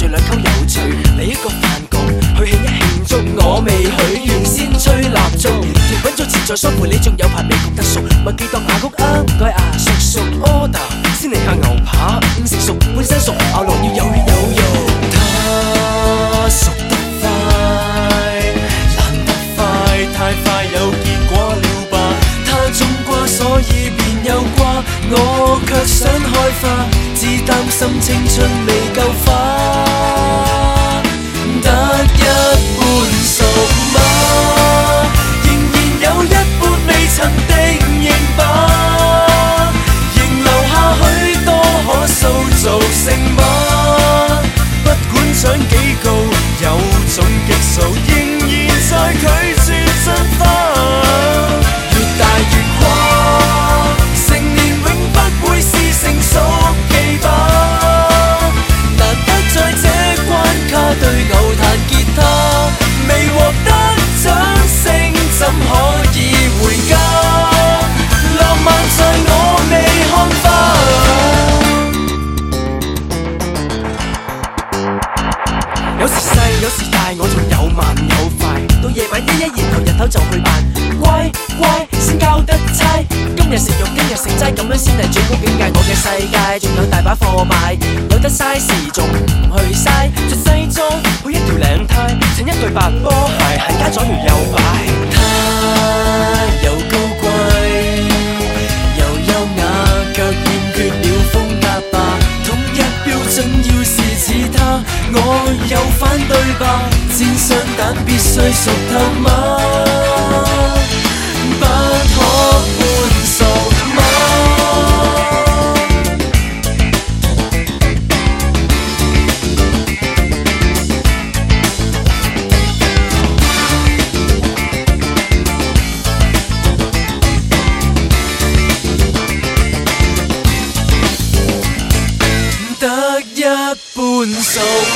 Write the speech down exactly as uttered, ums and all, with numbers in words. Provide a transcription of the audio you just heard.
兩溝有趣，嚟一個飯局去慶一慶祝，我未許願先吹蠟燭，甜品早前在梳乎，你仲有排未焗得熟，咪記當雅谷啊，唔該啊叔叔 order， 先嚟下牛扒，五成熟半生熟，咬落要有血有肉。它熟得快，爛得快，太快有結果了吧？它種瓜所以便有瓜，我卻想開花，只擔心青春未夠花，得一半熟嗎？仍然有一半未曾定型吧，仍留下許多可塑造成嗎？不管搶幾高，有種激素仍然在拒絕進化，越大越誇，成年永不會是成熟期吧？難得在這關卡對牛彈吉他，未獲得掌聲怎可以回家？浪漫在我未看花。有時細有時大，我仲有慢有快，到夜晚一一，然後日頭就去扮乖乖先交得差。今日食肉，聽日食齋，咁樣先係最高境界。我嘅世界仲有大把貨賣，有得嘥時仲唔去嘥。着西裝配一條領呔，襯一對白波鞋，行街左搖右擺。他又高貴又優雅，卻欠缺了風格吧。統一標準要是似他，我有反對吧？煎雙蛋必須熟透嗎？不可半熟嗎？得一半熟。